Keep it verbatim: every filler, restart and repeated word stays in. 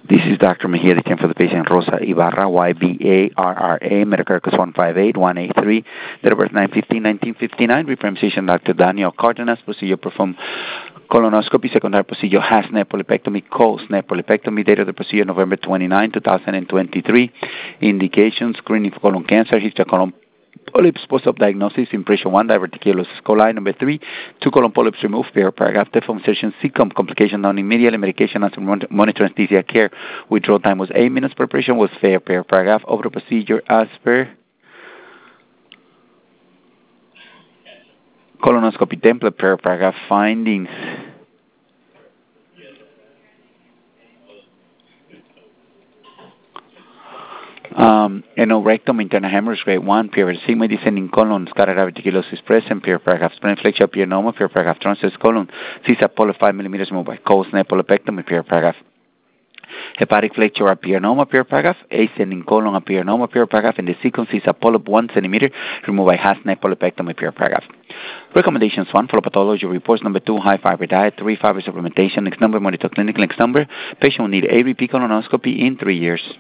This is Doctor Mejia, the attempt for the patient Rosa Ibarra, Y B A R R A, Medicare code one five eight one eight three, date of birth nine fifteen nineteen fifty-nine, representation Doctor Daniel Cardenas, procedure performed colonoscopy, secondary procedure has snap polypectomy, cold snap polypectomy, date of the procedure November twenty-ninth, two thousand twenty-three, indications, screening for colon cancer, history of colon polyps, post-op diagnosis, impression one, diverticulosis coli, number three, two colon polyps removed, per paragraph, deform insertion, C C O M, complication done immediately, medication as monitor anesthesia care, withdrawal time was eight minutes, preparation was fair, per paragraph, over the procedure as per colonoscopy template, per paragraph, findings. Um, anorectum, internal hemorrhage, grade one, period, sigma descending colon, scatter diverticulosis present, period, paragraph, spleen flexure, piernoma, period, paragraph, transverse colon, C S A poly five millimeters moved by cold snap polypectomy, period, paragraph, hepatic flexure, piernoma, period, paragraph, ascending colon, piernoma, period, paragraph, and the sequence is a polyp one centimeter removed by half snap polypectomy, period, paragraph. Recommendations: one, follow pathology reports. Number two, high fiber diet. Three, fiber supplementation. Next number, monitor clinical. Next number, patient will need a repeat colonoscopy in three years.